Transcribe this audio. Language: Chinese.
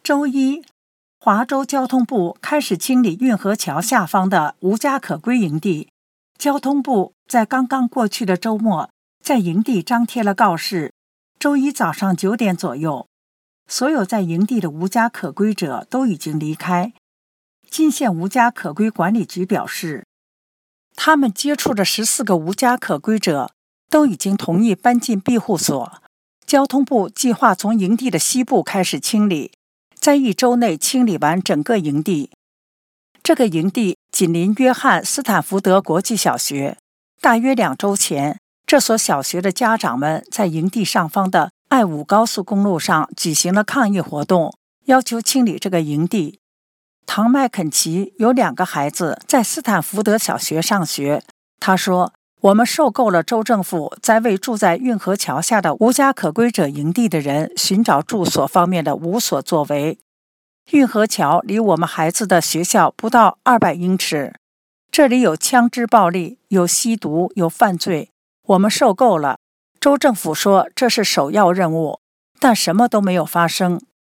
周一，华州交通部开始清理运河桥下方的无家可归营地。交通部在刚刚过去的周末在营地张贴了告示，周一早上9点左右，所有在营地的无家可归者都已经离开。金县无家可归管理局表示，他们接触的14个无家可归者都已经同意搬进庇护所。交通部计划从营地的西部开始清理，在1周内清理完整个营地。这个营地紧邻约翰斯坦福德国际小学。大约2周前，这所小学的家长们在营地上方的I-5高速公路上举行了抗议活动，要求清理这个营地。唐麦肯齐有2个孩子在斯坦福德小学上学。他说，我们受够了州政府在为住在运河桥下的无家可归者营地的人寻找住所方面的无所作为。运河桥离我们孩子的学校不到200英尺，这里有枪支暴力，有吸毒，有犯罪，我们受够了。州政府说这是首要任务，但什么都没有发生。